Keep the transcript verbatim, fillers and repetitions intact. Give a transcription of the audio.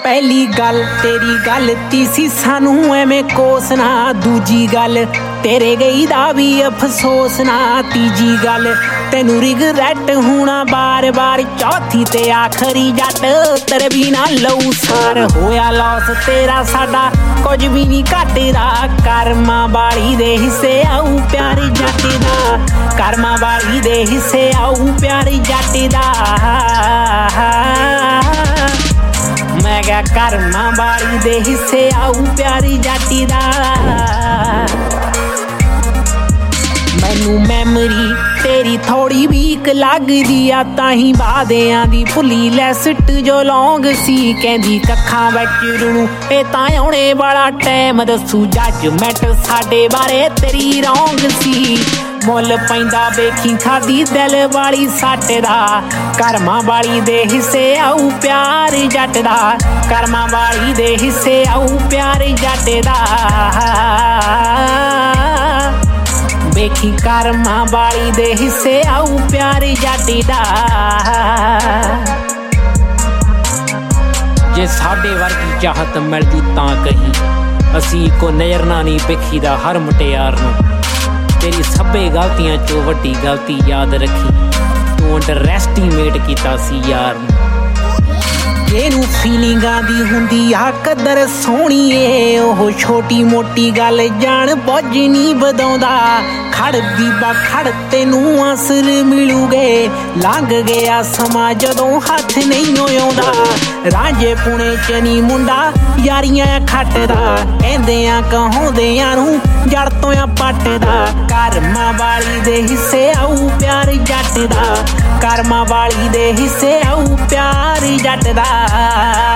पहली गल तेरी गलती सी सानू एवें कोसना, दूजी गल तेरे गई दा भी अफसोस ना, तीजी गल तेनू रिगरैट होना बार बार, चौथी ते आखरी जट तेरे बिना लऊ सार होया लॉस तेरा साडा कुछ भी नहीं घटदा, कर्मा वाली दे हिस्से आऊ प्यार जट दा, कर्मा वाली दे हिस्से आऊ प्यार जट दा। मैं क्या कर्मा वाली दे हिस्से आऊ प्यारी जाटी दा। मैनू मैमरी तेरी थोड़ी वीक लगदी आ, ताही वादियां दी भुली लैसट जो लौंग सी, कहंदी कक्खां विच रुणू ए तां आउणे वाला टाइम दसू, जजमेंट साडे बारे तेरी रौंग सी, मुल पैंदा वेखी खादी दिल वाली सट दा, कर्मा वाली दे हिस्से आऊ प्यार जट दा, कर्मा वाली दे हिस्से आऊ प्यार जट दा, वेखी कर्मा वाली दे हिस्से आऊ प्यार जट दा। जे साडे वर्गी चाहत मिलदी तां कहीं, असी को नज़रना नहीं वेखीदा हर मुटियार नूं, तेरी सभे गलतियां चो वड्डी गलती याद रखी, तू अंडर एस्टीमेट कीता सी यार नूं। ਇਹਨੂੰ ਫੀਲਿੰਗਾਂ ਦੀ ਹੁੰਦੀ ਆ ਕਦਰ ਸੋਹਣੀਏ, ਉਹ ਛੋਟੀ ਮੋਟੀ ਗੱਲ ਜਾਣ ਬੁੱਝ ਨਹੀਂ ਵਧਾਉਂਦਾ, ਖੜ ਬੀਬਾ ਖੜ ਤੈਨੂੰ ਆਸਰ ਮਿਲੂਗੇ, ਲੰਘ ਗਿਆ ਸਮਾਂ ਜਦੋਂ ਹੱਥ ਨਹੀਂ ਆਉਂਦਾ, ਰਾਂਝੇ ਪੁਣੇ ਚ ਨੀ ਮੁੰਡਾ ਯਾਰੀਆਂ ਖੱਟਦਾ, ਕਹਿੰਦਿਆਂ ਕਹਾਉਂਦਿਆਂ ਨੂੰ ਜੜ ਤੋਂ ਆ ਪੱਟਦਾ, ਕਰਮਾਂ ਵਾਲੀ ਦੇ ਹਿੱਸੇ ਆਊ ਪਿਆਰ ਜੱਟ ਦਾ, ਕਰਮਾਂ ਵਾਲੀ ਦੇ ਹਿੱਸੇ ਆਊ ਪਿਆਰ ਜੱਟ ਦਾ।